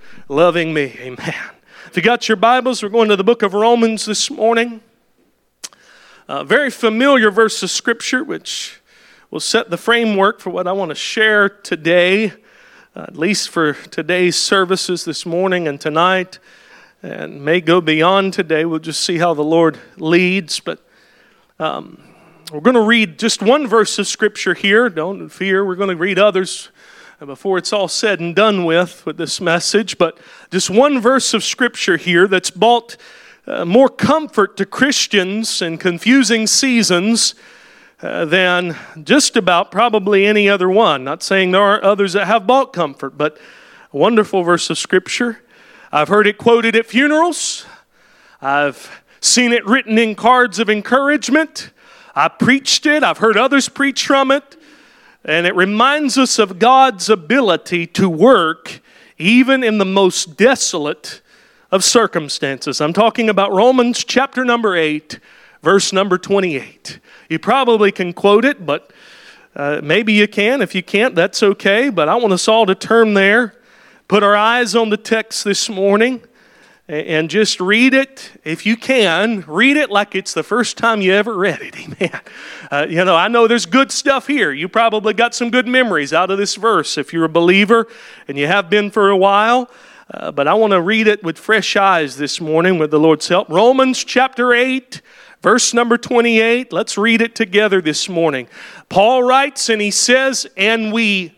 loving me. Amen. If you got your Bibles, we're going to the book of Romans this morning. A very familiar verse of Scripture, which will set the framework for what I want to share today, at least for today's services this morning and tonight, and may go beyond today. We'll just see how the Lord leads. But we're going to read just one verse of Scripture here. Don't fear, we're going to read others before it's all said and done with this message. But just one verse of Scripture here that's brought more comfort to Christians in confusing seasons than just about probably any other one. Not saying there aren't others that have brought comfort, but a wonderful verse of Scripture. I've heard it quoted at funerals. I've seen it written in cards of encouragement. I preached it. I've heard others preach from it. And it reminds us of God's ability to work even in the most desolate of circumstances. I'm talking about Romans chapter number 8, verse number 28. You probably can quote it, but maybe you can. If you can't, that's okay. But I want us all to turn there, put our eyes on the text this morning, and just read it. If you can, read it like it's the first time you ever read it. Amen. I know there's good stuff here. You probably got some good memories out of this verse if you're a believer, and you have been for a while. But I want to read it with fresh eyes this morning with the Lord's help. Romans chapter 8, verse number 28. Let's read it together this morning. Paul writes and he says, "And we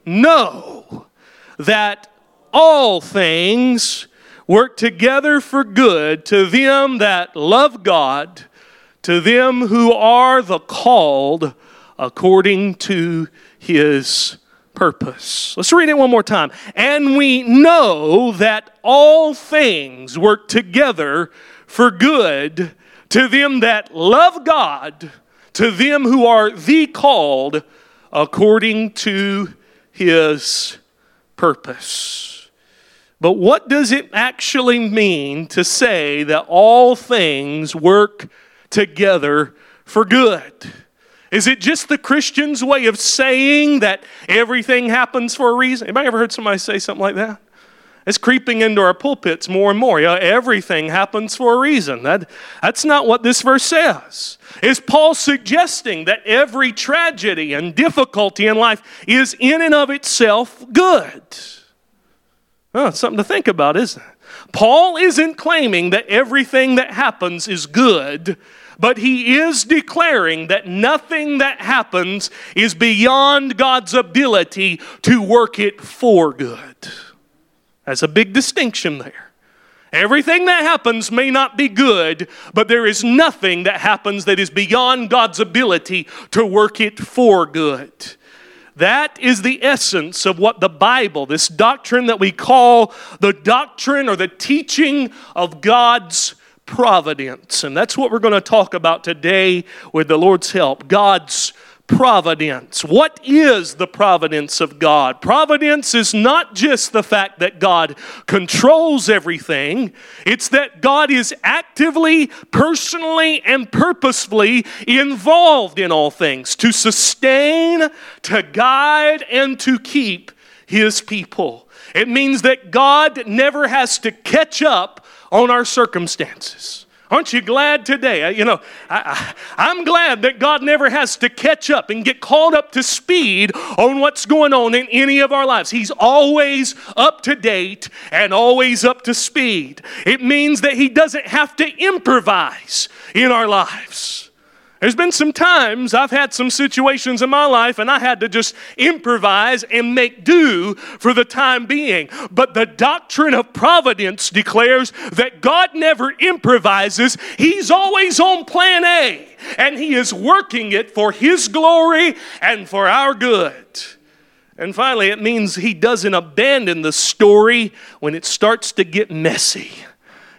know that all things work together for good to them that love God, to them who are the called according to His purpose." Let's read it one more time. "And we know that all things work together for good to them that love God, to them who are the called according to His purpose." But what does it actually mean to say that all things work together for good? Is it just the Christian's way of saying that everything happens for a reason? Anybody ever heard somebody say something like that? It's creeping into our pulpits more and more. Everything happens for a reason. That's not what this verse says. Is Paul suggesting that every tragedy and difficulty in life is in and of itself good? Well, it's something to think about, isn't it? Paul isn't claiming that everything that happens is good, but he is declaring that nothing that happens is beyond God's ability to work it for good. That's a big distinction there. Everything that happens may not be good, but there is nothing that happens that is beyond God's ability to work it for good. That is the essence of what the Bible, this doctrine that we call the doctrine or the teaching of God's providence. And that's what we're going to talk about today with the Lord's help. God's providence. What is the providence of God? Providence is not just the fact that God controls everything. It's that God is actively, personally, and purposefully involved in all things to sustain, to guide, and to keep His people. It means that God never has to catch up on our circumstances. Aren't you glad today? I'm glad that God never has to catch up and get called up to speed on what's going on in any of our lives. He's always up to date and always up to speed. It means that He doesn't have to improvise in our lives. There's been some times I've had some situations in my life and I had to just improvise and make do for the time being. But the doctrine of providence declares that God never improvises. He's always on plan A, and He is working it for His glory and for our good. And finally, it means He doesn't abandon the story when it starts to get messy.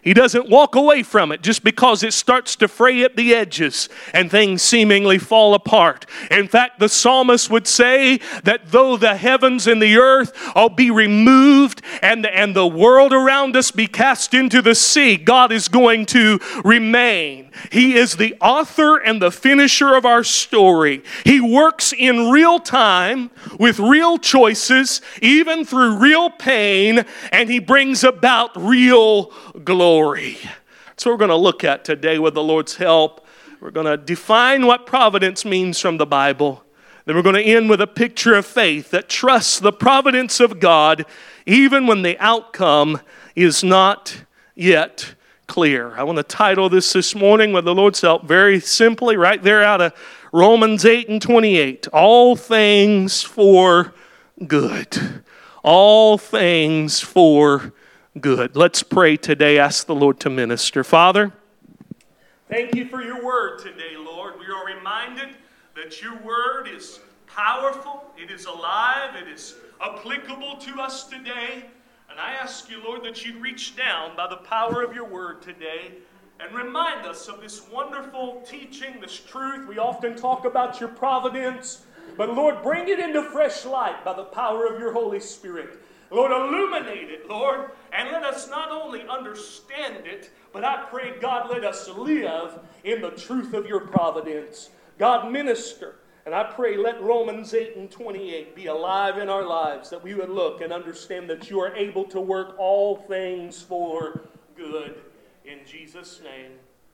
He doesn't walk away from it just because it starts to fray at the edges and things seemingly fall apart. In fact, the psalmist would say that though the heavens and the earth all be removed and the world around us be cast into the sea, God is going to remain. He is the author and the finisher of our story. He works in real time with real choices, even through real pain, and He brings about real glory. So we're going to look at today with the Lord's help. We're going to define what providence means from the Bible. Then we're going to end with a picture of faith that trusts the providence of God even when the outcome is not yet clear. I want to title this morning with the Lord's help very simply, right there out of Romans 8:28. All things for good. All things for good. Let's pray today. Ask the Lord to minister. Father, thank you for your word today, Lord. We are reminded that your word is powerful, it is alive, it is applicable to us today. And I ask you, Lord, that you'd reach down by the power of your word today and remind us of this wonderful teaching, this truth. We often talk about your providence, but Lord, bring it into fresh light by the power of your Holy Spirit. Lord, illuminate it, Lord, and let us not only understand it, but I pray, God, let us live in the truth of your providence. God, minister, and I pray let Romans 8:28 be alive in our lives, that we would look and understand that you are able to work all things for good. In Jesus' name,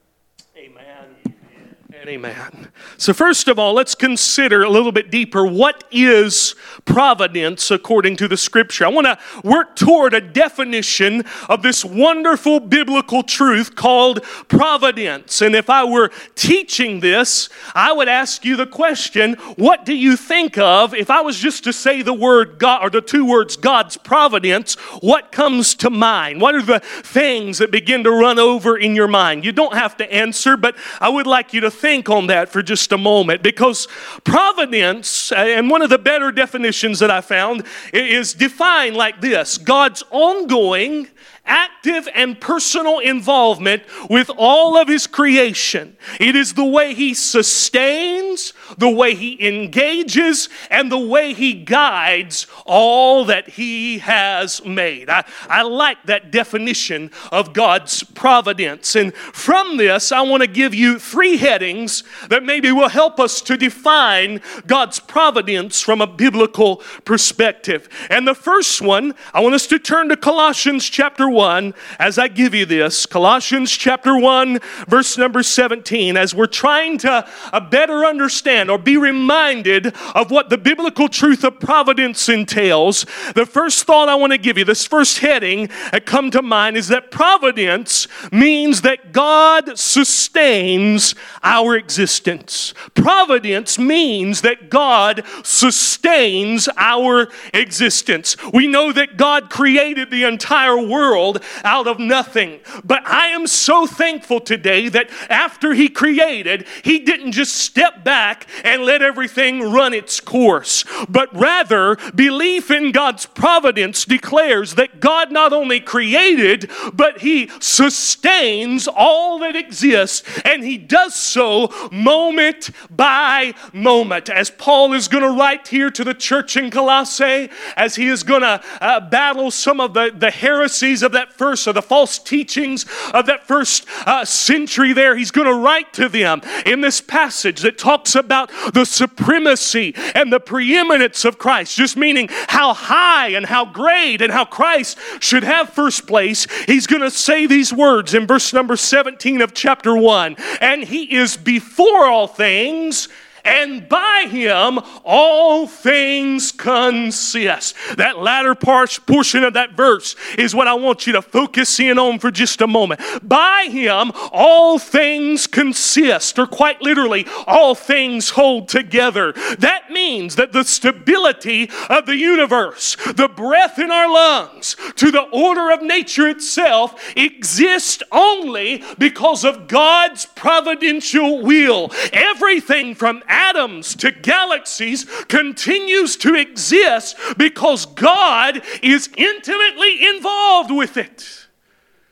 amen. And amen. So first of all, let's consider a little bit deeper, what is providence according to the Scripture? I want to work toward a definition of this wonderful biblical truth called providence. And if I were teaching this, I would ask you the question, what do you think of if I was just to say the word God, or the two words God's providence, what comes to mind? What are the things that begin to run over in your mind? You don't have to answer, but I would like you to think on that for just a moment, because providence, and one of the better definitions that I found, is defined like this: God's ongoing, active, and personal involvement with all of His creation. It is the way He sustains, the way He engages, and the way He guides all that He has made. I like that definition of God's providence. And from this, I want to give you three headings that maybe will help us to define God's providence from a biblical perspective. And the first one, I want us to turn to Colossians chapter 1 as I give you this. Colossians chapter 1, verse number 17, as we're trying to better understand or be reminded of what the biblical truth of providence entails. The first thought I want to give you, this first heading that come to mind, is that providence means that God sustains our existence. Providence means that God sustains our existence. We know that God created the entire world out of nothing. But I am so thankful today that after He created, He didn't just step back and let everything run its course. But rather, belief in God's providence declares that God not only created, but He sustains all that exists, and He does so moment by moment. As Paul is going to write here to the church in Colossae, as he is going to battle some of the heresies of that first, or the false teachings of that first century there, he's going to write to them in this passage that talks about the supremacy and the preeminence of Christ, just meaning how high and how great and how Christ should have first place. He's going to say these words in verse number 17 of chapter 1, and He is before all things, and by Him all things consist. That latter portion of that verse is what I want you to focus in on for just a moment. By Him all things consist, or quite literally, all things hold together. That means that the stability of the universe, the breath in our lungs, to the order of nature itself, exists only because of God's providential will. Everything from atoms to galaxies continues to exist because God is intimately involved with it.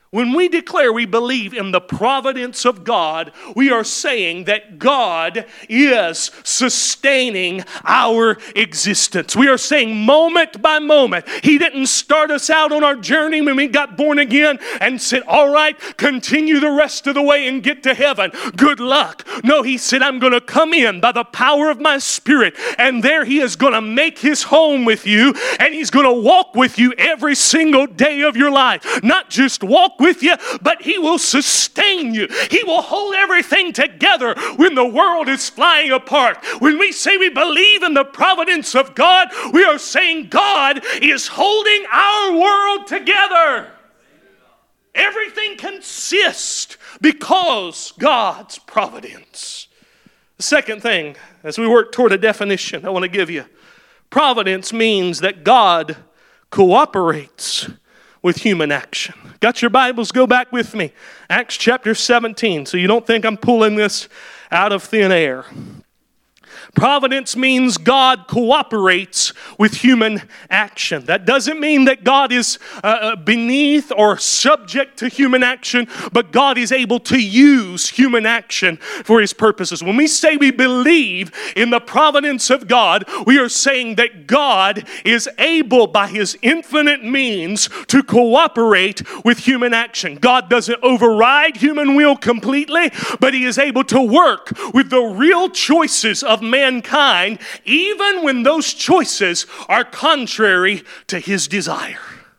When we declare we believe in the providence of God, we are saying that God is sustaining our existence. We are saying moment by moment. He didn't start us out on our journey when we got born again and said, all right, continue the rest of the way and get to heaven. Good luck. No, He said, I'm going to come in by the power of my Spirit, and there He is going to make His home with you, and He's going to walk with you every single day of your life. Not just walk with you, but He will sustain you. He will hold everything together when the world is flying apart. When we say we believe in the providence of God, we are saying God is holding our world together. Everything consists because God's providence. The second thing, as we work toward a definition I want to give you, providence means that God cooperates with human action. Got your Bibles? Go back with me. Acts chapter 17, so you don't think I'm pulling this out of thin air. Providence means God cooperates with human action. That doesn't mean that God is beneath or subject to human action, but God is able to use human action for His purposes. When we say we believe in the providence of God, we are saying that God is able by His infinite means to cooperate with human action. God doesn't override human will completely, but He is able to work with the real choices of mankind, even when those choices are contrary to His desire.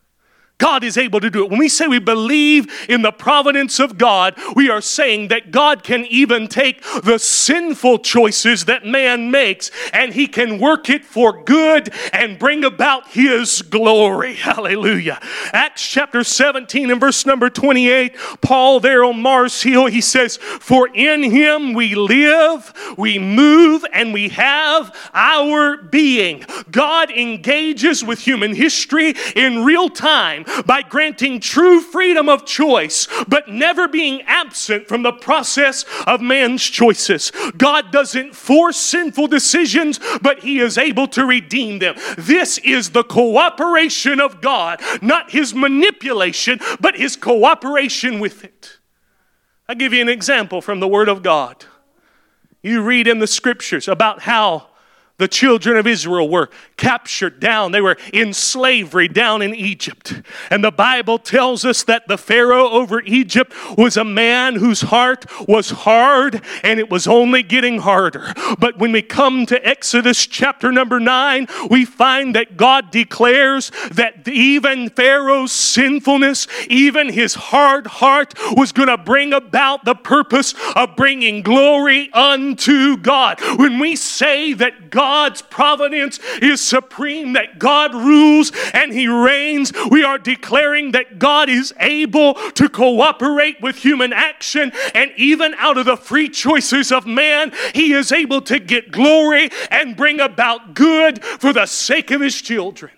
God is able to do it. When we say we believe in the providence of God, we are saying that God can even take the sinful choices that man makes, and He can work it for good and bring about His glory. Hallelujah. Acts chapter 17 and verse number 28, Paul there on Mars Hill, he says, "For in Him we live, we move, and we have our being." God engages with human history in real time by granting true freedom of choice, but never being absent from the process of man's choices. God doesn't force sinful decisions, but He is able to redeem them. This is the cooperation of God, not His manipulation, but His cooperation with it. I'll give you an example from the Word of God. You read in the Scriptures about how the children of Israel were captured down. They were in slavery down in Egypt. And the Bible tells us that the Pharaoh over Egypt was a man whose heart was hard, and it was only getting harder. But when we come to Exodus chapter number 9, we find that God declares that even Pharaoh's sinfulness, even his hard heart, was going to bring about the purpose of bringing glory unto God. When we say that God's providence is supreme, that God rules and He reigns, we are declaring that God is able to cooperate with human action, and even out of the free choices of man, He is able to get glory and bring about good for the sake of His children.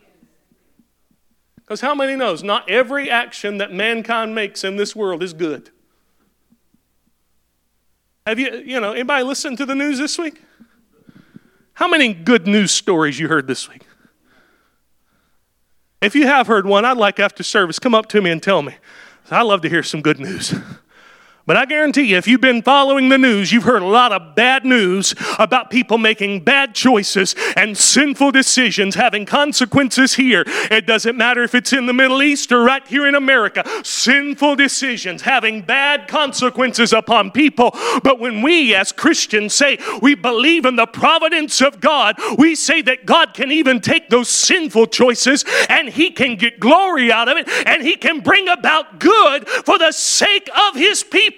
Because how many knows not every action that mankind makes in this world is good? Have anybody listened to the news this week? How many good news stories you heard this week? If you have heard one, I'd like after service, come up to me and tell me. I love to hear some good news. But I guarantee you, if you've been following the news, you've heard a lot of bad news about people making bad choices and sinful decisions, having consequences here. It doesn't matter if it's in the Middle East or right here in America. Sinful decisions having bad consequences upon people. But when we as Christians say we believe in the providence of God, we say that God can even take those sinful choices and He can get glory out of it, and He can bring about good for the sake of His people.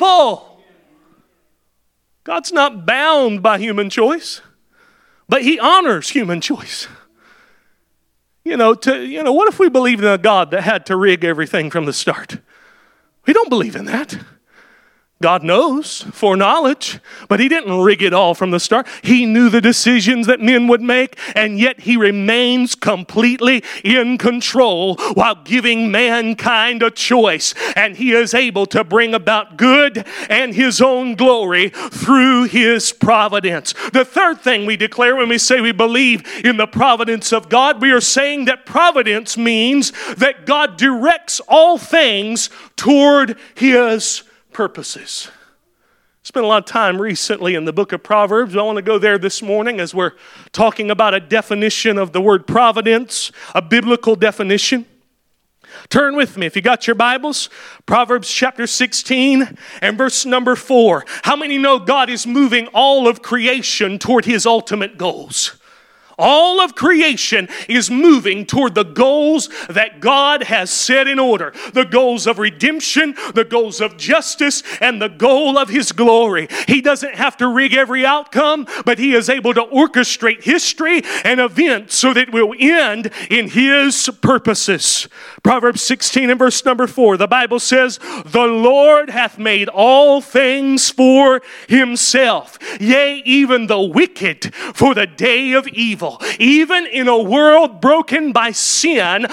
God's not bound by human choice, but He honors human choice. What if we believed in a God that had to rig everything from the start? We don't believe in that. God knows, foreknowledge, but he didn't rig it all from the start. He knew the decisions that men would make, and yet he remains completely in control while giving mankind a choice. And he is able to bring about good and his own glory through his providence. The third thing we declare when we say we believe in the providence of God, we are saying that providence means that God directs all things toward his purposes. Spent a lot of time recently in the book of Proverbs. I want to go there this morning as we're talking about a definition of the word providence, a biblical definition. Turn with me, if you got your Bibles, Proverbs chapter 16 and verse number 4. How many know God is moving all of creation toward his ultimate goals? All of creation is moving toward the goals that God has set in order. The goals of redemption, the goals of justice, and the goal of his glory. He doesn't have to rig every outcome, but he is able to orchestrate history and events so that it will end in his purposes. Proverbs 16 and verse number 4, the Bible says, "The Lord hath made all things for himself, yea, even the wicked for the day of evil." Even in a world broken by sin,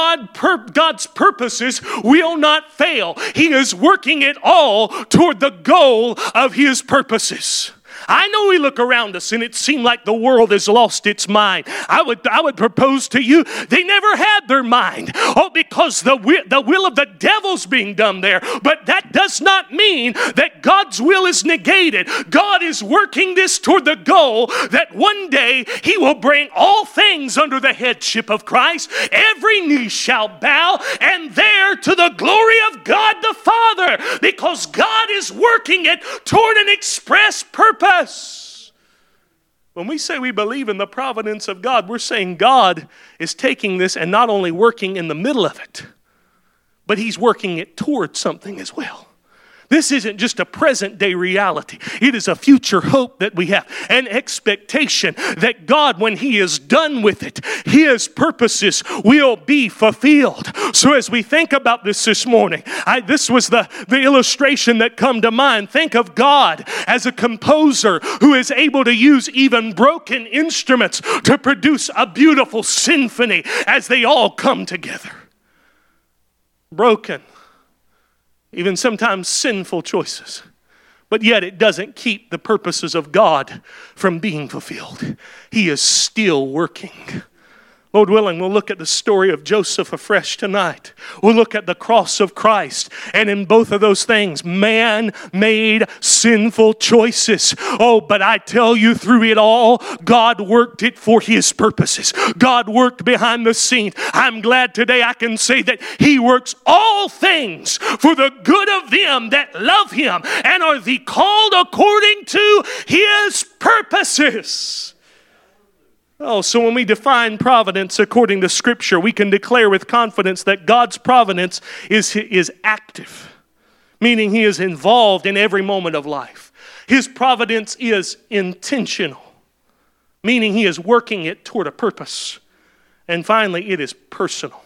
God's purposes will not fail. He is working it all toward the goal of his purposes. I know we look around us and it seems like the world has lost its mind. I would propose to you, they never had their mind. Oh, because the will of the devil's being done there. But that does not mean that God's will is negated. God is working this toward the goal that one day he will bring all things under the headship of Christ. Every knee shall bow, and there to the glory of God the Father, because God is working it toward an express purpose. When we say we believe in the providence of God, we're saying God is taking this and not only working in the middle of it, but he's working it toward something as well. This isn't just a present day reality. It is a future hope that we have, an expectation that God, when he is done with it, his purposes will be fulfilled. So as we think about this morning, this was the illustration that come to mind. Think of God as a composer who is able to use even broken instruments to produce a beautiful symphony as they all come together. Broken. Even sometimes sinful choices. But yet it doesn't keep the purposes of God from being fulfilled. He is still working. Lord willing, we'll look at the story of Joseph afresh tonight. We'll look at the cross of Christ. And in both of those things, man made sinful choices. Oh, but I tell you, through it all, God worked it for his purposes. God worked behind the scenes. I'm glad today I can say that he works all things for the good of them that love him and are the called according to his purposes. Oh, so when we define providence according to Scripture, we can declare with confidence that God's providence is active, meaning he is involved in every moment of life. His providence is intentional, meaning he is working it toward a purpose. And finally, it is personal.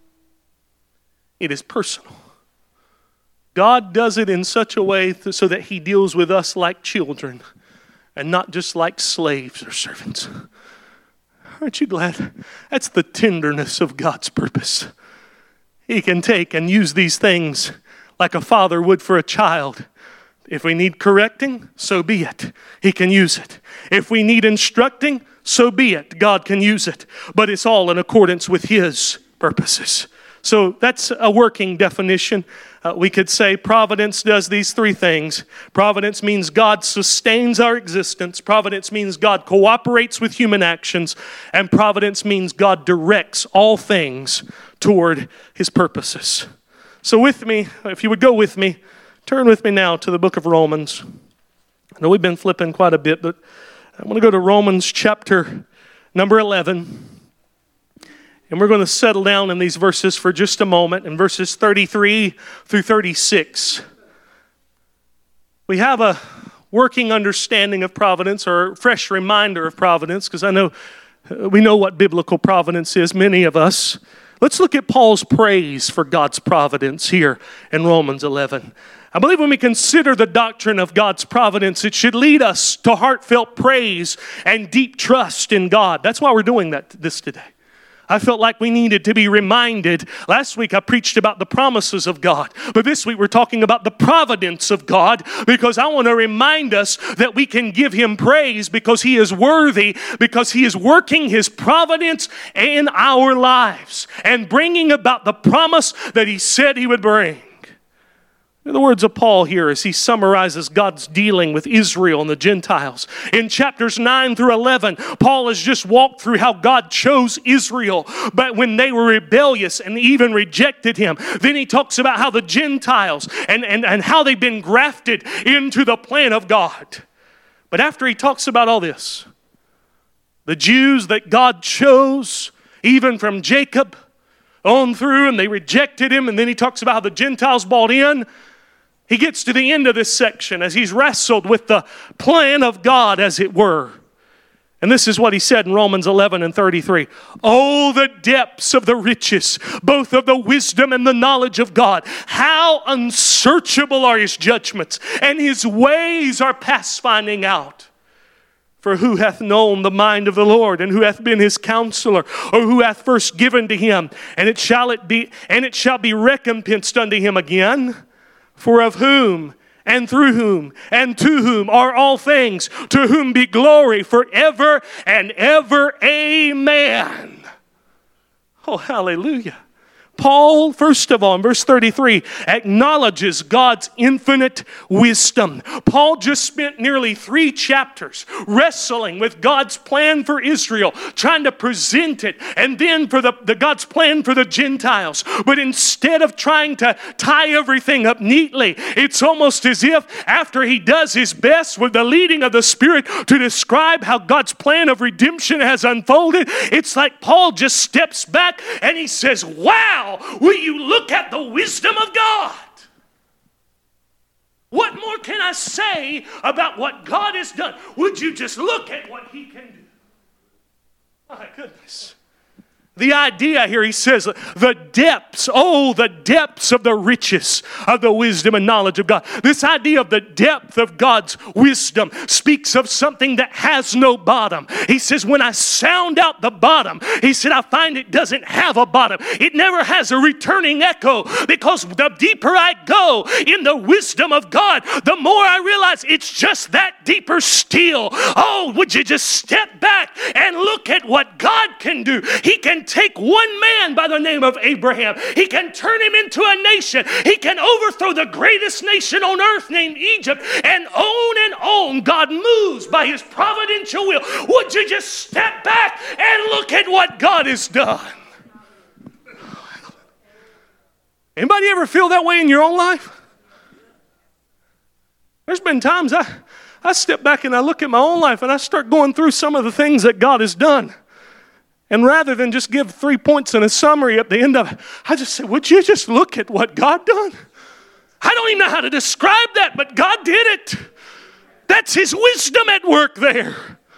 It is personal. God does it in such a way so that he deals with us like children and not just like slaves or servants. Aren't you glad? That's the tenderness of God's purpose. He can take and use these things like a father would for a child. If we need correcting, so be it. He can use it. If we need instructing, so be it. God can use it. But it's all in accordance with his purposes. So that's a working definition. We could say providence does these three things. Providence means God sustains our existence. Providence means God cooperates with human actions. And providence means God directs all things toward his purposes. So with me, if you would go with me, turn with me now to the book of Romans. I know we've been flipping quite a bit, but I want to go to Romans chapter number 11. And we're going to settle down in these verses for just a moment, in verses 33 through 36. We have a working understanding of providence, or a fresh reminder of providence, because I know we know what biblical providence is, many of us. Let's look at Paul's praise for God's providence here in Romans 11. I believe when we consider the doctrine of God's providence, it should lead us to heartfelt praise and deep trust in God. That's why we're doing this today. I felt like we needed to be reminded. Last week I preached about the promises of God, but this week we're talking about the providence of God, because I want to remind us that we can give Him praise because He is worthy, because He is working His providence in our lives and bringing about the promise that He said He would bring. In the words of Paul here as he summarizes God's dealing with Israel and the Gentiles. In chapters 9 through 11, Paul has just walked through how God chose Israel, but when they were rebellious and even rejected Him. Then he talks about how the Gentiles and how they've been grafted into the plan of God. But after he talks about all this, the Jews that God chose, even from Jacob on through, and they rejected Him, and then he talks about how the Gentiles bought in. He gets to the end of this section as he's wrestled with the plan of God, as it were. And this is what he said in Romans 11 and 33. Oh, the depths of the riches, both of the wisdom and the knowledge of God. How unsearchable are His judgments, and His ways are past finding out. For who hath known the mind of the Lord, and who hath been His counselor, or who hath first given to Him, and it shall be recompensed unto Him again? For of whom, and through whom, and to whom are all things, to whom be glory forever and ever. Amen. Oh, hallelujah. Paul, first of all, in verse 33, acknowledges God's infinite wisdom. Paul just spent nearly 3 chapters wrestling with God's plan for Israel, trying to present it, and then for the God's plan for the Gentiles. But instead of trying to tie everything up neatly, it's almost as if after he does his best with the leading of the Spirit to describe how God's plan of redemption has unfolded, it's like Paul just steps back and he says, wow! Will you look at the wisdom of God? What more can I say about what God has done? Would you just look at what He can do? My goodness. The idea here, he says, the depths of the riches of the wisdom and knowledge of God. This idea of the depth of God's wisdom speaks of something that has no bottom. He says, when I sound out the bottom, he said, I find it doesn't have a bottom. It never has a returning echo, because the deeper I go in the wisdom of God, the more I realize it's just that deeper still. Oh, would you just step back and look at what God can do? He can take one man by the name of Abraham. He can turn him into a nation. He can overthrow the greatest nation on earth named Egypt, and on God moves by His providential will. Would you just step back and look at what God has done? Anybody ever feel that way in your own life? There's been times I step back and I look at my own life and I start going through some of the things that God has done. And rather than just give 3 points and a summary at the end of it, I just say, would you just look at what God done? I don't even know how to describe that, but God did it. That's His wisdom at work there.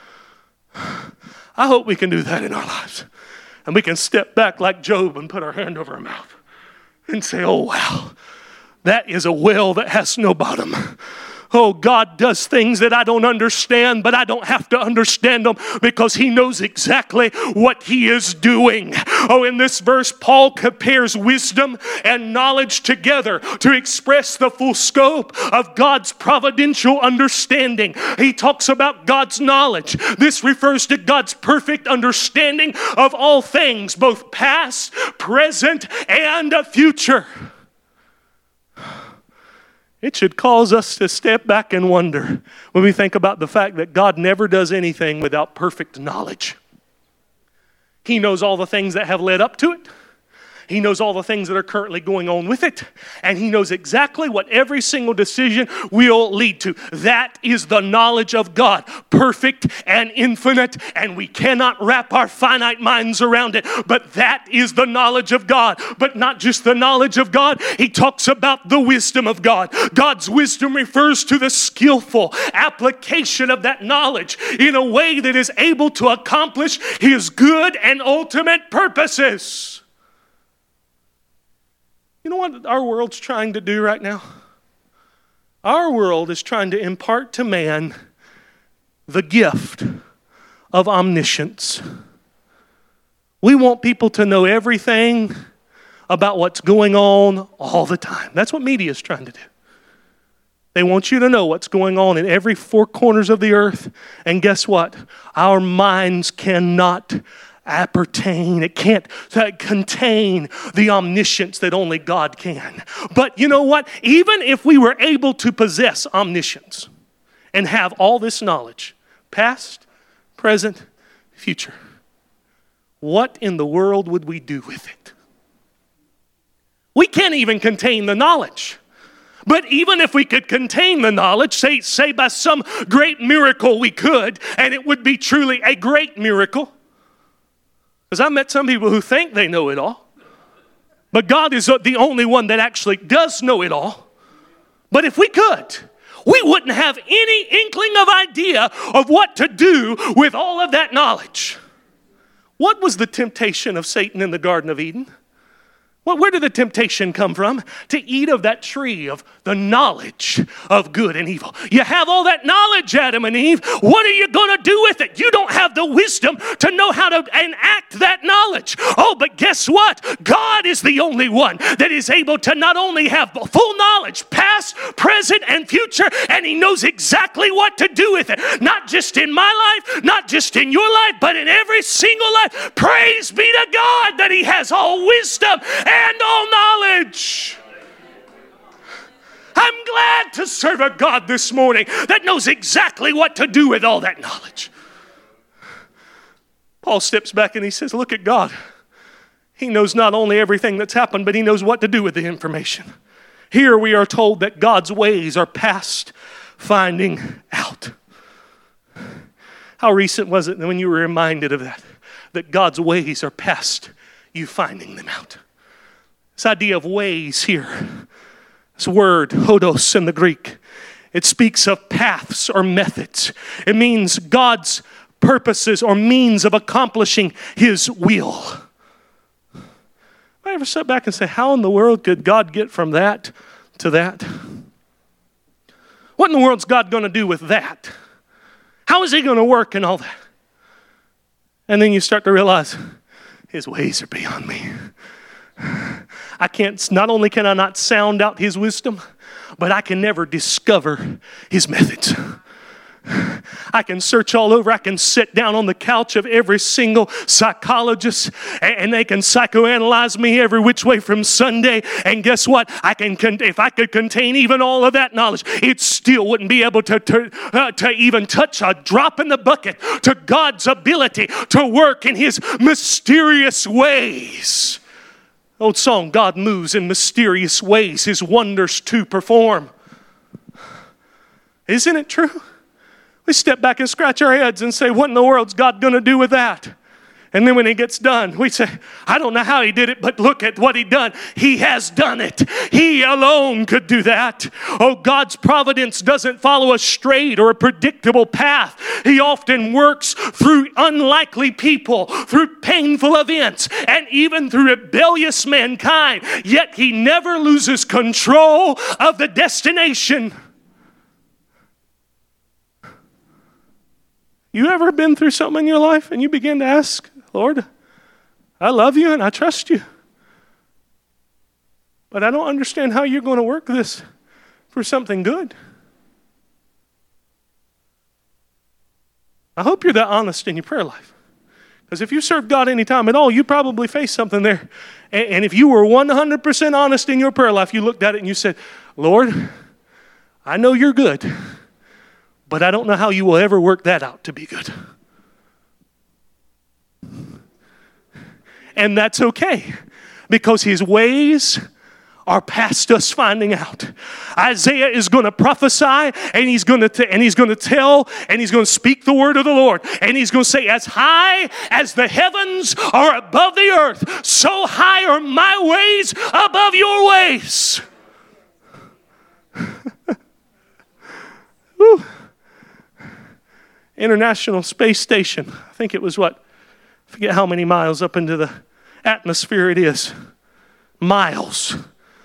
I hope we can do that in our lives. And we can step back like Job and put our hand over our mouth and say, oh, wow, that is a well that has no bottom. Oh, God does things that I don't understand, but I don't have to understand them because He knows exactly what He is doing. Oh, in this verse, Paul compares wisdom and knowledge together to express the full scope of God's providential understanding. He talks about God's knowledge. This refers to God's perfect understanding of all things, both past, present, and future. It should cause us to step back and wonder when we think about the fact that God never does anything without perfect knowledge. He knows all the things that have led up to it. He knows all the things that are currently going on with it. And He knows exactly what every single decision will lead to. That is the knowledge of God. Perfect and infinite. And we cannot wrap our finite minds around it. But that is the knowledge of God. But not just the knowledge of God. He talks about the wisdom of God. God's wisdom refers to the skillful application of that knowledge in a way that is able to accomplish His good and ultimate purposes. You know what our world's trying to do right now? Our world is trying to impart to man the gift of omniscience. We want people to know everything about what's going on all the time. That's what media is trying to do. They want you to know what's going on in every four corners of the earth. And guess what? Our minds cannot appertain. It can't contain the omniscience that only God can. But you know what? Even if we were able to possess omniscience and have all this knowledge, past, present, future, what in the world would we do with it? We can't even contain the knowledge. But even if we could contain the knowledge, say by some great miracle we could, and it would be truly a great miracle. Because I've met some people who think they know it all. But God is the only one that actually does know it all. But if we could, we wouldn't have any inkling of idea of what to do with all of that knowledge. What was the temptation of Satan in the Garden of Eden? Well, where did the temptation come from? To eat of that tree of the knowledge of good and evil. You have all that knowledge, Adam and Eve. What are you going to do with it? You don't have the wisdom to know how to enact that knowledge. Oh, but guess what? God is the only one that is able to not only have full knowledge, past, present, and future, and He knows exactly what to do with it. Not just in my life, not just in your life, but in every single life. Praise be to God that He has all wisdom and all knowledge. I'm glad to serve a God this morning that knows exactly what to do with all that knowledge. Paul steps back and he says, look at God. He knows not only everything that's happened, but He knows what to do with the information. Here we are told that God's ways are past finding out. How recent was it when you were reminded of that? That God's ways are past you finding them out. This idea of ways here, this word, hodos in the Greek, it speaks of paths or methods. It means God's purposes or means of accomplishing His will. I ever sat back and say, how in the world could God get from that to that? What in the world's God going to do with that? How is He going to work and all that? And then you start to realize, His ways are beyond me. Not only can I not sound out His wisdom, but I can never discover His methods. I can search all over. I can sit down on the couch of every single psychologist and they can psychoanalyze me every which way from Sunday. And guess what? If I could contain even all of that knowledge, it still wouldn't be able to even touch a drop in the bucket to God's ability to work in His mysterious ways. Old song, God moves in mysterious ways, His wonders to perform. Isn't it true? We step back and scratch our heads and say, what in the world's God going to do with that? And then when He gets done, we say, I don't know how He did it, but look at what He done. He has done it. He alone could do that. Oh, God's providence doesn't follow a straight or a predictable path. He often works through unlikely people, through painful events, and even through rebellious mankind. Yet He never loses control of the destination. You ever been through something in your life and you begin to ask, Lord, I love You and I trust You, but I don't understand how You're going to work this for something good? I hope you're that honest in your prayer life. Because if you serve God any time at all, you probably face something there. And if you were 100% honest in your prayer life, you looked at it and you said, Lord, I know You're good, but I don't know how You will ever work that out to be good. And that's okay, because His ways are past us finding out. Isaiah is going to prophesy, and he's going to tell, and he's going to speak the word of the Lord. And he's going to say, as high as the heavens are above the earth, so high are my ways above your ways. International Space Station. I think it was I forget how many miles up into the atmosphere it is. Miles.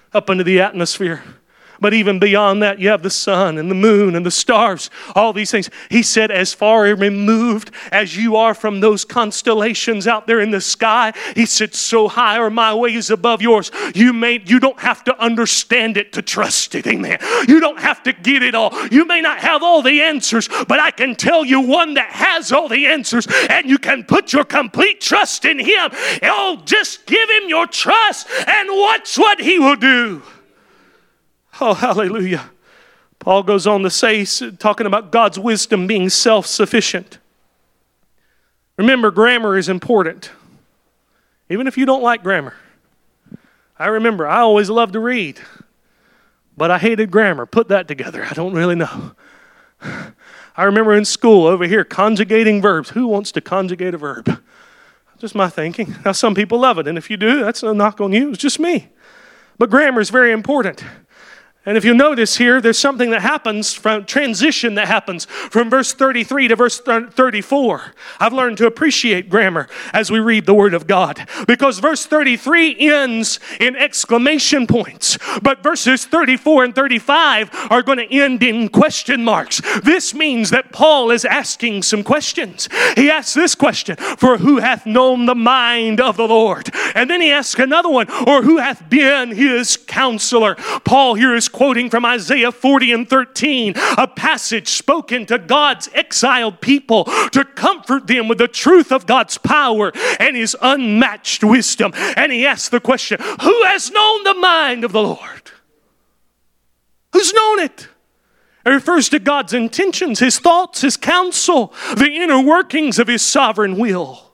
up into the atmosphere. But even beyond that, you have the sun and the moon and the stars, all these things. He said, as far removed as you are from those constellations out there in the sky, he said, so high are my ways above yours. You don't have to understand it to trust it. Amen. You don't have to get it all. You may not have all the answers, but I can tell you one that has all the answers, and you can put your complete trust in him. Oh, just give him your trust and watch what he will do. Oh, hallelujah. Paul goes on to say, talking about God's wisdom being self-sufficient. Remember, grammar is important, even if you don't like grammar. I remember, I always loved to read, but I hated grammar. Put that together. I don't really know. I remember in school over here, conjugating verbs. Who wants to conjugate a verb? Just my thinking. Now, some people love it, and if you do, that's no knock on you. It's just me. But grammar is very important. And if you notice here, there's something that happens from transition that happens from verse 33 to verse 34. I've learned to appreciate grammar as we read the Word of God, because verse 33 ends in exclamation points, but verses 34 and 35 are going to end in question marks. This means that Paul is asking some questions. He asks this question, for who hath known the mind of the Lord? And then he asks another one, or who hath been his counselor? Paul here is quoting from Isaiah 40 and 13, a passage spoken to God's exiled people to comfort them with the truth of God's power and his unmatched wisdom. And he asks the question, who has known the mind of the Lord? Who's known it? It refers to God's intentions, his thoughts, his counsel, the inner workings of his sovereign will.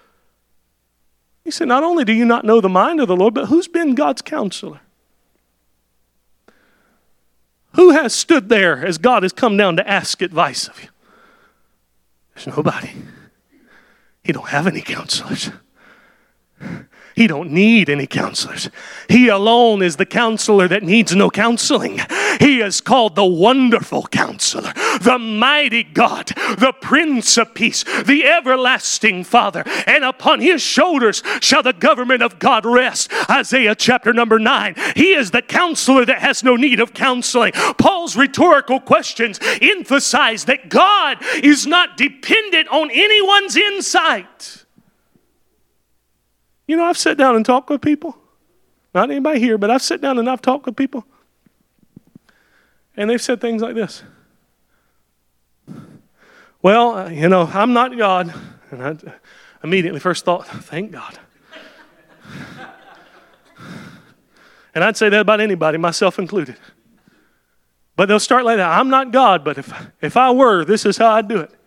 He said, not only do you not know the mind of the Lord, but who's been God's counselor? Who has stood there as God has come down to ask advice of you? There's nobody. He don't have any counselors. He don't need any counselors. He alone is the counselor that needs no counseling. He is called the Wonderful Counselor, the Mighty God, the Prince of Peace, the Everlasting Father. And upon his shoulders shall the government of God rest. Isaiah chapter number 9. He is the counselor that has no need of counseling. Paul's rhetorical questions emphasize that God is not dependent on anyone's insight. You know, I've sat down and talked with people. Not anybody here, but I've sat down and I've talked with people. And they've said things like this. Well, I'm not God. And I immediately first thought, thank God. And I'd say that about anybody, myself included. But they'll start like that. I'm not God, but if I were, this is how I'd do it.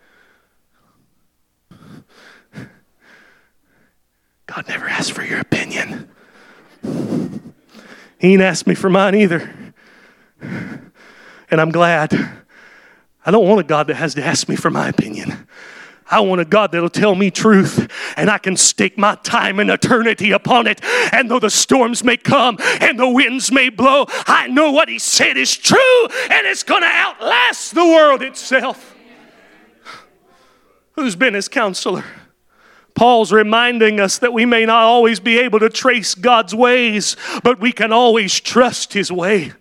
God never asked for your opinion. He ain't asked me for mine either. And I'm glad. I don't want a God that has to ask me for my opinion. I want a God that'll tell me truth, and I can stake my time and eternity upon it. And though the storms may come and the winds may blow, I know what he said is true, and it's going to outlast the world itself. Who's been his counselor? Paul's reminding us that we may not always be able to trace God's ways, but we can always trust his way.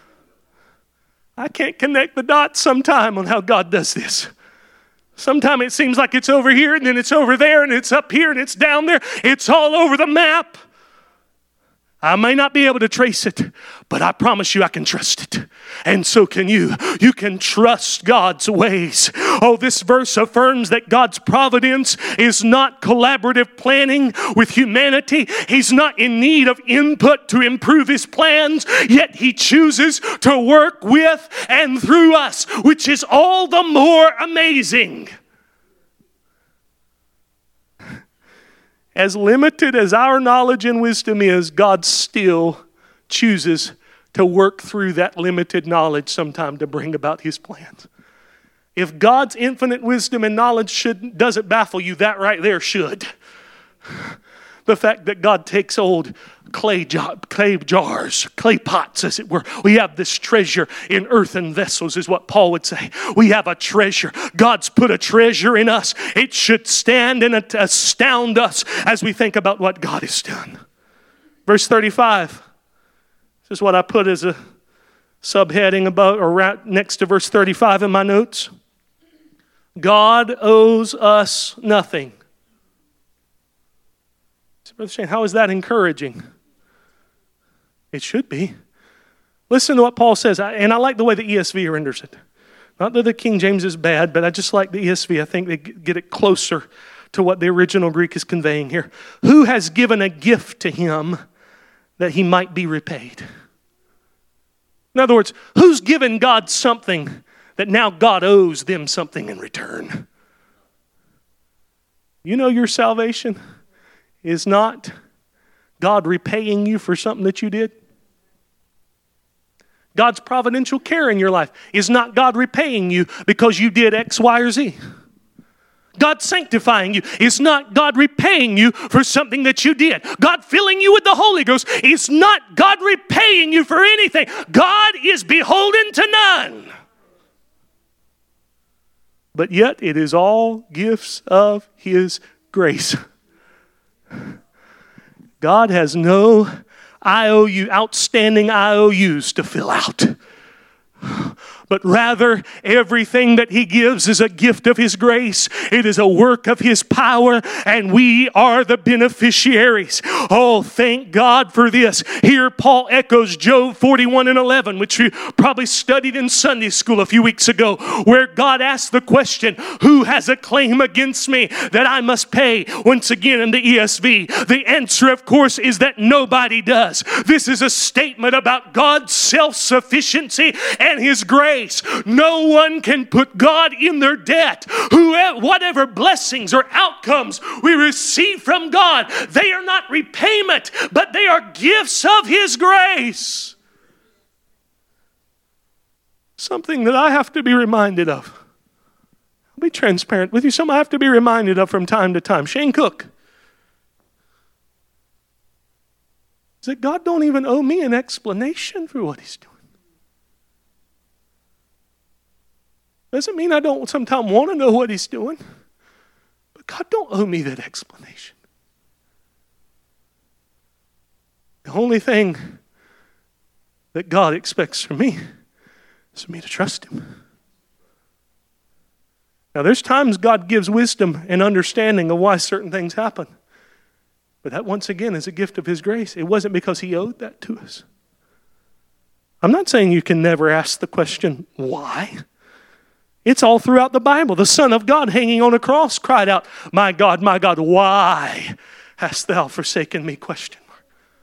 I can't connect the dots sometime on how God does this. Sometimes it seems like it's over here, and then it's over there, and it's up here, and it's down there. It's all over the map. I may not be able to trace it, but I promise you I can trust it. And so can you. You can trust God's ways. Oh, this verse affirms that God's providence is not collaborative planning with humanity. He's not in need of input to improve his plans, yet he chooses to work with and through us, which is all the more amazing. As limited as our knowledge and wisdom is, God still chooses to work through that limited knowledge sometime to bring about his plans. If God's infinite wisdom and knowledge doesn't baffle you, that right there should. The fact that God takes old clay jars, clay pots, as it were. We have this treasure in earthen vessels, is what Paul would say. We have a treasure. God's put a treasure in us. It should stand and astound us as we think about what God has done. Verse 35 This is what I put as a subheading about or right next to verse 35 in my notes. God owes us nothing. So Brother Shane, how is that encouraging? It should be. Listen to what Paul says, and I like the way the ESV renders it. Not that the King James is bad, but I just like the ESV. I think they get it closer to what the original Greek is conveying here. Who has given a gift to him that he might be repaid? In other words, who's given God something that now God owes them something in return? You know your salvation is not God repaying you for something that you did. God's providential care in your life is not God repaying you because you did X, Y, or Z. God sanctifying you is not God repaying you for something that you did. God filling you with the Holy Ghost is not God repaying you for anything. God is beholden to none. But yet it is all gifts of His grace. God has no outstanding IOUs to fill out. But rather, everything that He gives is a gift of His grace. It is a work of His power, and we are the beneficiaries. Oh, thank God for this. Here, Paul echoes Job 41:11, which we probably studied in Sunday school a few weeks ago, where God asked the question, who has a claim against me that I must pay? Once again in the ESV, the answer, of course, is that nobody does. This is a statement about God's self-sufficiency and His grace. No one can put God in their debt. Whatever blessings or outcomes we receive from God, they are not repayment, but they are gifts of His grace. Something that I have to be reminded of. I'll be transparent with you. Something I have to be reminded of from time to time. Shane Cook. Is that God don't even owe me an explanation for what He's doing. Doesn't mean I don't sometimes want to know what He's doing. But God don't owe me that explanation. The only thing that God expects from me is for me to trust Him. Now there's times God gives wisdom and understanding of why certain things happen. But that once again is a gift of His grace. It wasn't because He owed that to us. I'm not saying you can never ask the question, why? It's all throughout the Bible. The Son of God hanging on a cross cried out, my God, why hast thou forsaken me? Question mark.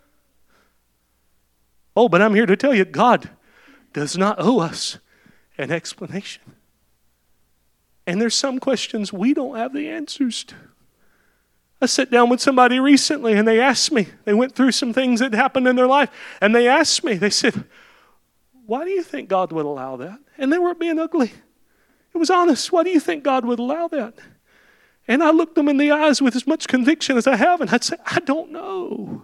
Oh, but I'm here to tell you, God does not owe us an explanation. And there's some questions we don't have the answers to. I sat down with somebody recently and they asked me, they went through some things that happened in their life, and they asked me, they said, why do you think God would allow that? And they weren't being ugly. It was honest. Why do you think God would allow that? And I looked them in the eyes with as much conviction as I have, and I'd say, I don't know.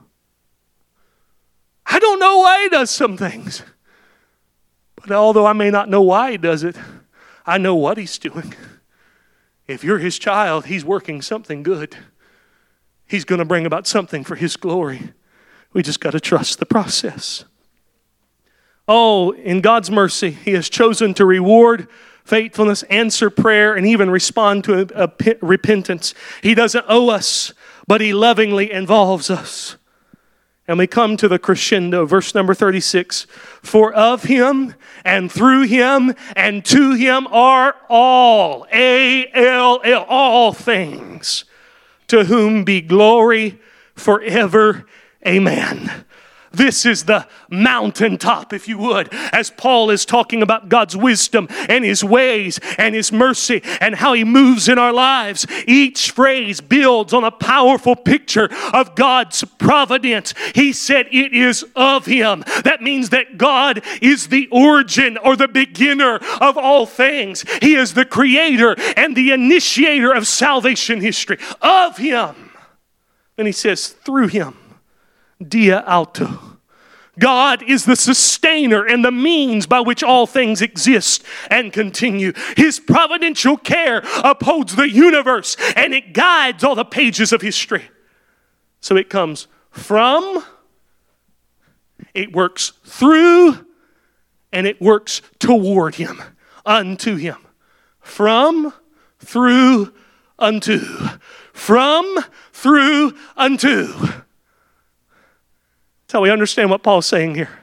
I don't know why He does some things. But although I may not know why He does it, I know what He's doing. If you're His child, He's working something good. He's going to bring about something for His glory. We just got to trust the process. Oh, in God's mercy, He has chosen to reward faithfulness, answer prayer, and even respond to repentance. He doesn't owe us, but He lovingly involves us. And we come to the crescendo, verse number 36. For of Him and through Him and to Him are all, A-L-L, all things, to whom be glory forever. Amen. This is the mountaintop, if you would, as Paul is talking about God's wisdom and His ways and His mercy and how He moves in our lives. Each phrase builds on a powerful picture of God's providence. He said it is of Him. That means that God is the origin or the beginner of all things. He is the creator and the initiator of salvation history. Of Him. And He says through Him. Dia alto. God is the sustainer and the means by which all things exist and continue. His providential care upholds the universe and it guides all the pages of history. So it comes from It works through and it works toward him, unto him. From, through, unto. From, through, unto. That's how we understand what Paul's saying here.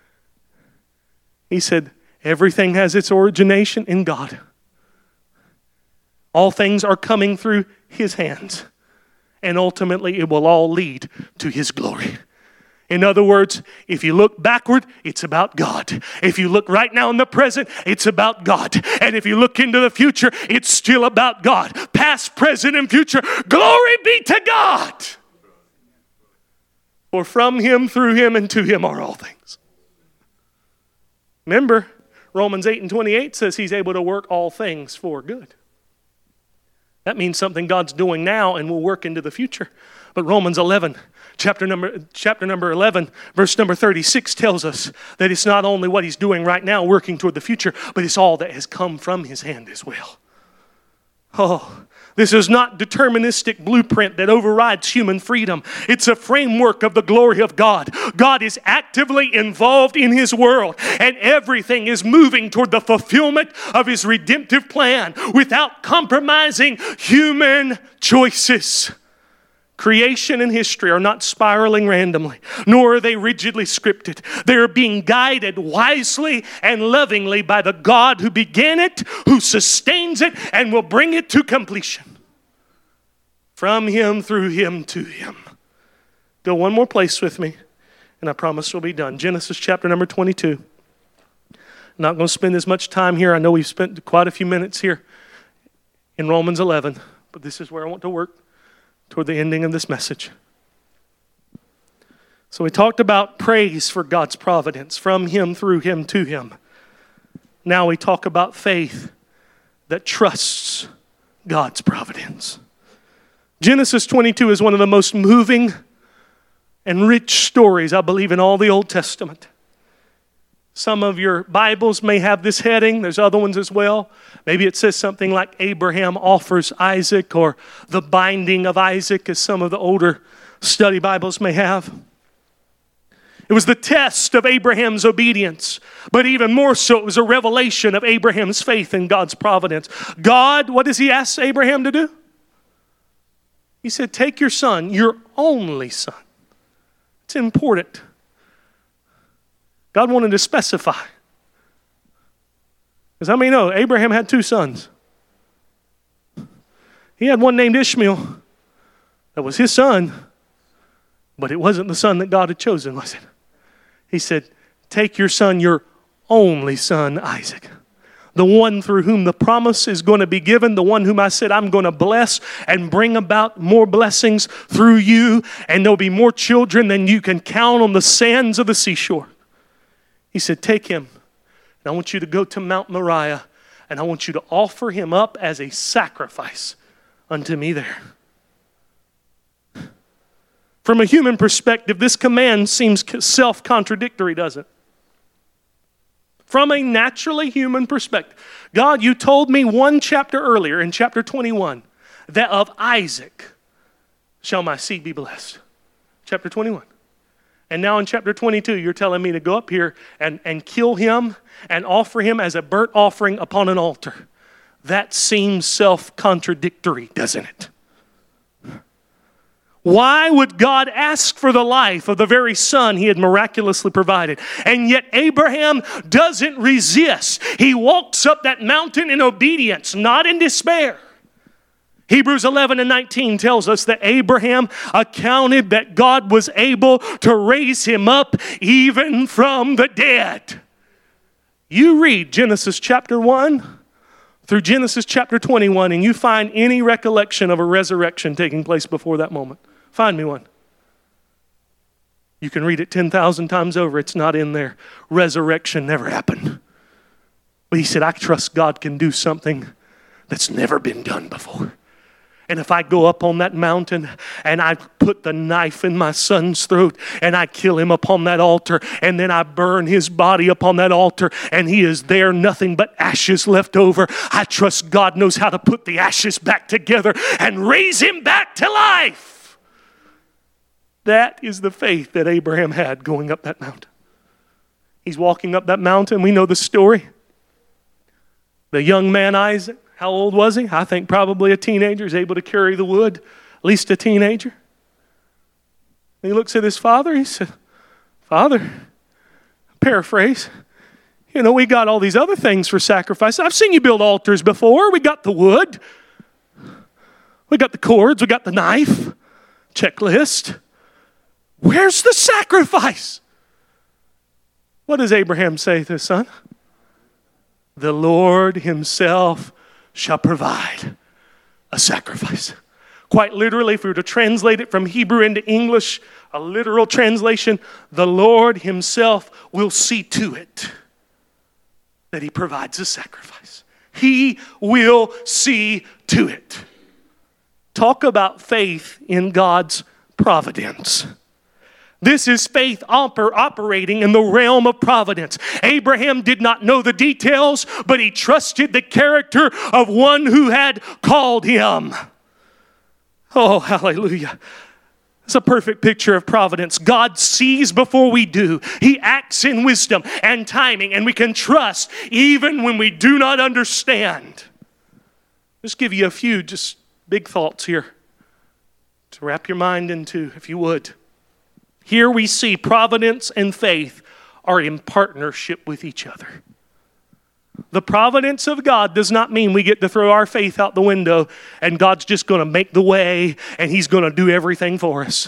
He said, everything has its origination in God. All things are coming through his hands. And ultimately, it will all lead to his glory. In other words, if you look backward, it's about God. If you look right now in the present, it's about God. And if you look into the future, it's still about God. Past, present, and future, glory be to God. For from him, through him, and to him are all things. Remember, Romans 8:28 says he's able to work all things for good. That means something God's doing now and will work into the future. But Romans 11, chapter number 11, verse number 36 tells us that it's not only what he's doing right now working toward the future, but it's all that has come from his hand as well. Oh, this is not deterministic blueprint that overrides human freedom. It's a framework of the glory of God. God is actively involved in his world, and everything is moving toward the fulfillment of his redemptive plan without compromising human choices. Creation and history are not spiraling randomly, nor are they rigidly scripted. They are being guided wisely and lovingly by the God who began it, who sustains it, and will bring it to completion. From him, through him, to him. Go one more place with me, and I promise we'll be done. Genesis chapter number 22. I'm not going to spend as much time here. I know we've spent quite a few minutes here in Romans 11, but this is where I want to work toward the ending of this message. So we talked about praise for God's providence, from him, through him, to him. Now we talk about faith that trusts God's providence. Genesis 22 is one of the most moving and rich stories, I believe, in all the Old Testament. Some of your Bibles may have this heading. There's other ones as well. Maybe it says something like Abraham offers Isaac, or the binding of Isaac, as some of the older study Bibles may have. It was the test of Abraham's obedience, but even more so, it was a revelation of Abraham's faith in God's providence. God, what does he ask Abraham to do? He said, take your son, your only son. It's important. God wanted to specify. Because how many know Abraham had two sons? He had one named Ishmael. That was his son. But it wasn't the son that God had chosen, was it? He said, take your son, your only son, Isaac. The one through whom the promise is going to be given. The one whom I said I'm going to bless and bring about more blessings through you. And there'll be more children than you can count on the sands of the seashore. He said, take him, and I want you to go to Mount Moriah, and I want you to offer him up as a sacrifice unto me there. From a human perspective, this command seems self-contradictory, doesn't it? From a naturally human perspective. God, you told me one chapter earlier, in chapter 21, that of Isaac shall my seed be blessed. Chapter 21. And now in chapter 22, you're telling me to go up here and kill him and offer him as a burnt offering upon an altar. That seems self-contradictory, doesn't it? Why would God ask for the life of the very son he had miraculously provided? And yet Abraham doesn't resist. He walks up that mountain in obedience, not in despair. Hebrews 11:19 tells us that Abraham accounted that God was able to raise him up even from the dead. You read Genesis chapter 1 through Genesis chapter 21, and you find any recollection of a resurrection taking place before that moment. Find me one. You can read it 10,000 times over. It's not in there. Resurrection never happened. But he said, I trust God can do something that's never been done before. And if I go up on that mountain and I put the knife in my son's throat and I kill him upon that altar and then I burn his body upon that altar and he is there, nothing but ashes left over, I trust God knows how to put the ashes back together and raise him back to life. That is the faith that Abraham had going up that mountain. He's walking up that mountain. We know the story. The young man Isaac, how old was he? I think probably a teenager. He's able to carry the wood, at least a teenager. And he looks at his father. He said, Father, paraphrase, we got all these other things for sacrifice. I've seen you build altars before. We got the wood. We got the cords. We got the knife. Checklist. Where's the sacrifice? What does Abraham say to his son? The Lord himself shall provide a sacrifice. Quite literally, if we were to translate it from Hebrew into English, a literal translation, the Lord himself will see to it that he provides a sacrifice. He will see to it. Talk about faith in God's providence. This is faith operating in the realm of providence. Abraham did not know the details, but he trusted the character of one who had called him. Oh, hallelujah. It's a perfect picture of providence. God sees before we do. He acts in wisdom and timing, and we can trust even when we do not understand. Just give you a few just big thoughts here to wrap your mind into, if you would. Here we see providence and faith are in partnership with each other. The providence of God does not mean we get to throw our faith out the window and God's just going to make the way and he's going to do everything for us.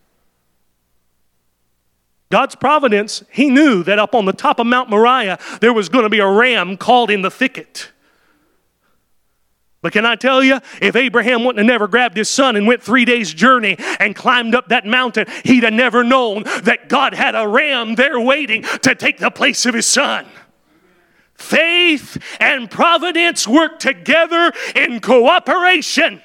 God's providence, he knew that up on the top of Mount Moriah there was going to be a ram caught in the thicket. But can I tell you, if Abraham wouldn't have never grabbed his son and went 3 days journey and climbed up that mountain, he'd have never known that God had a ram there waiting to take the place of his son. Faith and providence work together in cooperation.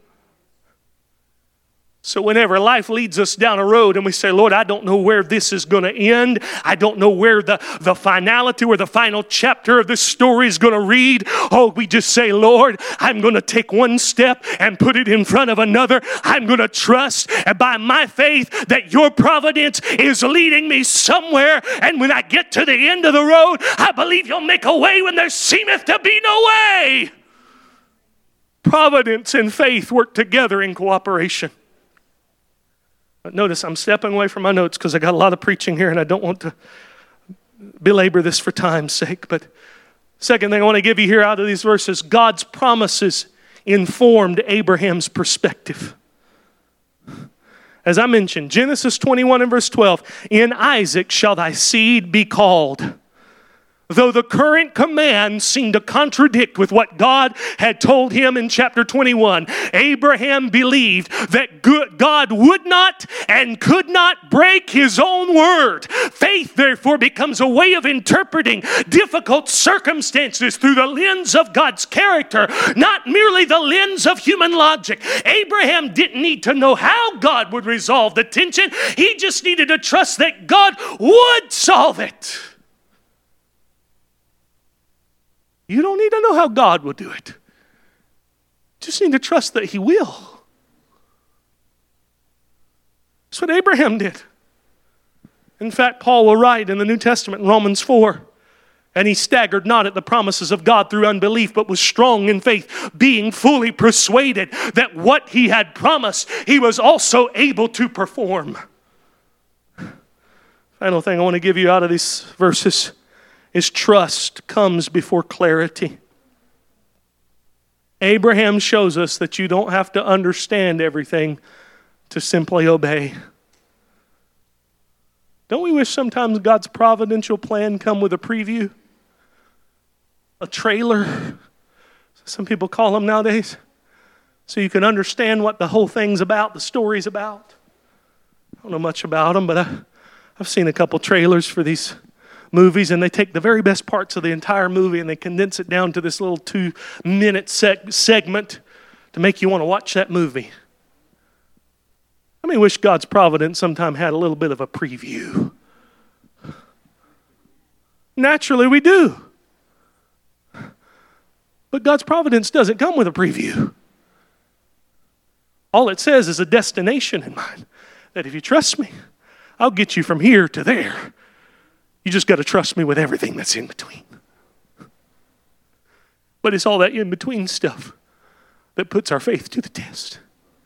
So whenever life leads us down a road and we say, Lord, I don't know where this is going to end. I don't know where the finality or the final chapter of this story is going to read. Oh, we just say, Lord, I'm going to take one step and put it in front of another. I'm going to trust by my faith that your providence is leading me somewhere. And when I get to the end of the road, I believe you'll make a way when there seemeth to be no way. Providence and faith work together in cooperation. Notice I'm stepping away from my notes because I got a lot of preaching here and I don't want to belabor this for time's sake. But second thing I want to give you here out of these verses, God's promises informed Abraham's perspective. As I mentioned, Genesis 21 and verse 12, in Isaac shall thy seed be called. Though the current command seemed to contradict with what God had told him in chapter 21, Abraham believed that God would not and could not break his own word. Faith, therefore, becomes a way of interpreting difficult circumstances through the lens of God's character, not merely the lens of human logic. Abraham didn't need to know how God would resolve the tension. He just needed to trust that God would solve it. You don't need to know how God will do it. Just need to trust that he will. That's what Abraham did. In fact, Paul will write in the New Testament in Romans 4, and he staggered not at the promises of God through unbelief, but was strong in faith, being fully persuaded that what he had promised, he was also able to perform. Final thing I want to give you out of these verses is trust comes before clarity. Abraham shows us that you don't have to understand everything to simply obey. Don't we wish sometimes God's providential plan come with a preview? A trailer? Some people call them nowadays. So you can understand what the whole thing's about, the story's about. I don't know much about them, but I've seen a couple trailers for these movies, and they take the very best parts of the entire movie and they condense it down to this little 2-minute segment to make you want to watch that movie. I wish God's providence sometime had a little bit of a preview. Naturally, we do. But God's providence doesn't come with a preview. All it says is a destination in mind. That if you trust me, I'll get you from here to there. You just got to trust me with everything that's in between. But it's all that in between stuff that puts our faith to the test.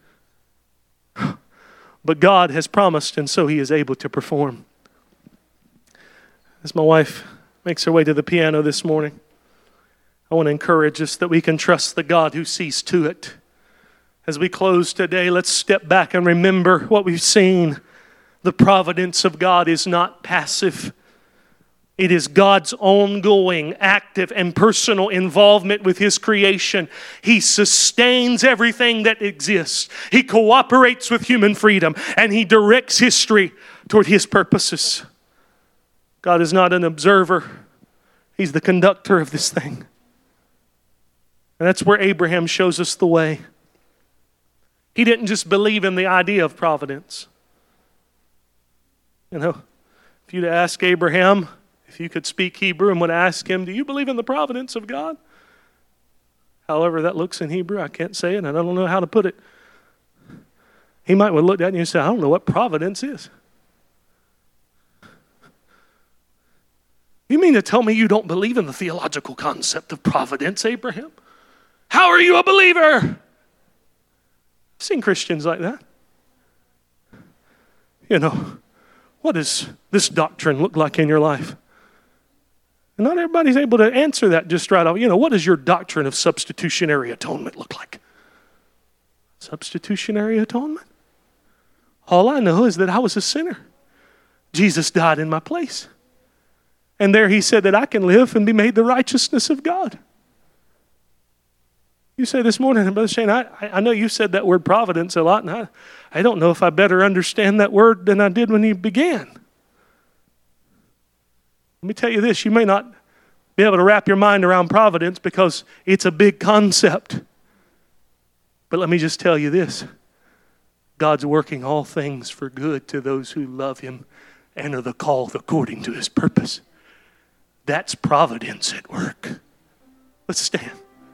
But God has promised, and so he is able to perform. As my wife makes her way to the piano this morning, I want to encourage us that we can trust the God who sees to it. As we close today, let's step back and remember what we've seen. The providence of God is not passive. It is God's ongoing, active, and personal involvement with his creation. He sustains everything that exists. He cooperates with human freedom, and he directs history toward his purposes. God is not an observer. He's the conductor of this thing. And that's where Abraham shows us the way. He didn't just believe in the idea of providence. You know, if you'd ask Abraham, if you could speak Hebrew and would ask him, do you believe in the providence of God? However that looks in Hebrew, I can't say it, and I don't know how to put it. He might have looked at you and said, I don't know what providence is. You mean to tell me you don't believe in the theological concept of providence, Abraham? How are you a believer? I've seen Christians like that. You know, what does this doctrine look like in your life? And not everybody's able to answer that just right off. You know, what does your doctrine of substitutionary atonement look like? Substitutionary atonement? All I know is that I was a sinner. Jesus died in my place. And there he said that I can live and be made the righteousness of God. You say this morning, Brother Shane, I know you said that word providence a lot, and I don't know if I better understand that word than I did when you began. Let me tell you this, you may not be able to wrap your mind around providence because it's a big concept. But let me just tell you this, God's working all things for good to those who love him and are the called according to his purpose. That's providence at work. Let's stand.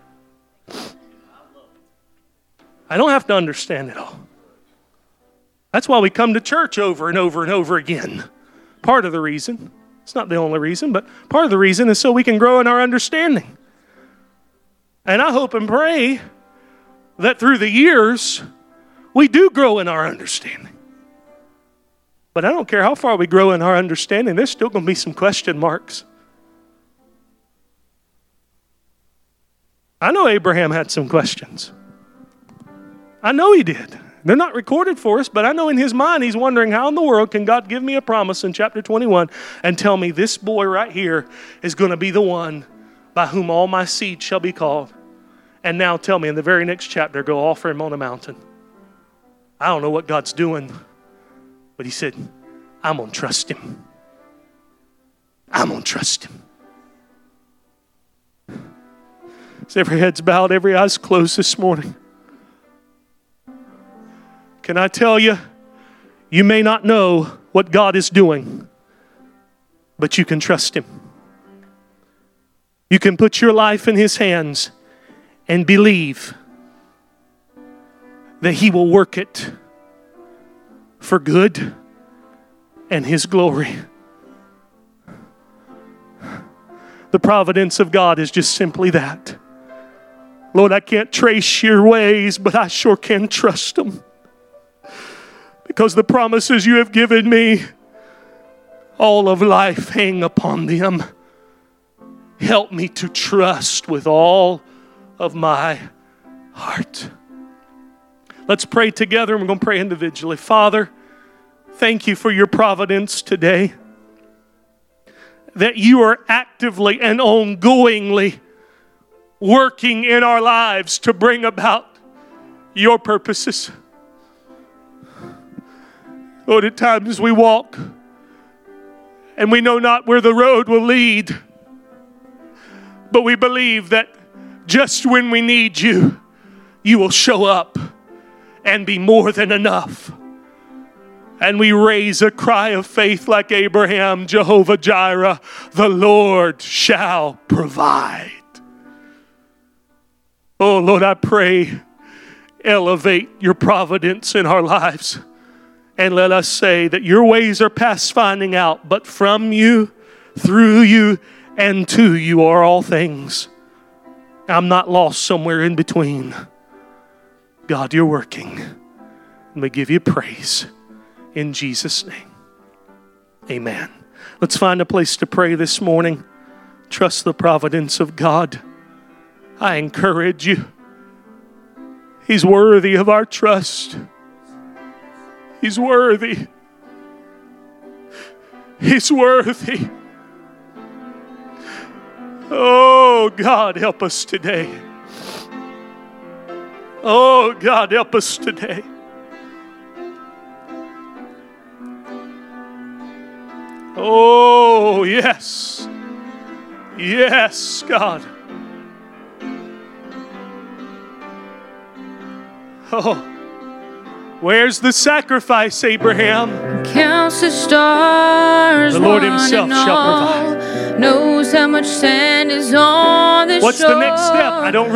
I don't have to understand it all. That's why we come to church over and over and over again. Part of the reason. It's not the only reason, but part of the reason is so we can grow in our understanding. And I hope and pray that through the years, we do grow in our understanding. But I don't care how far we grow in our understanding, there's still going to be some question marks. I know Abraham had some questions. I know he did. They're not recorded for us, but I know in his mind he's wondering, how in the world can God give me a promise in chapter 21 and tell me this boy right here is going to be the one by whom all my seed shall be called? And now tell me in the very next chapter, go offer him on a mountain. I don't know what God's doing, but he said, I'm going to trust him. I'm going to trust him. As every head's bowed, every eye's closed this morning. Can I tell you, you may not know what God is doing, but you can trust him. You can put your life in his hands and believe that he will work it for good and his glory. The providence of God is just simply that. Lord, I can't trace your ways, but I sure can trust them. Because the promises you have given me, all of life hang upon them. Help me to trust with all of my heart. Let's pray together, and we're going to pray individually. Father, thank you for your providence today. That you are actively and ongoingly working in our lives to bring about your purposes. Lord, at times we walk and we know not where the road will lead, but we believe that just when we need you, you will show up and be more than enough. And we raise a cry of faith like Abraham, Jehovah Jireh, the Lord shall provide. Oh Lord, I pray, elevate your providence in our lives. And let us say that your ways are past finding out, but from you through you and to you are all things. I'm not lost somewhere in between. God, you're working. And we give you praise in Jesus' name. Amen. Let's find a place to pray this morning. Trust the providence of God. I encourage you. He's worthy of our trust. He's worthy. He's worthy. Oh, God, help us today. Oh, God, help us today. Oh, yes. Yes, God. Oh, where's the sacrifice, Abraham? Counts the stars. The Lord himself shall provide. Knows how much sand is on the shore. What's the next step? I don't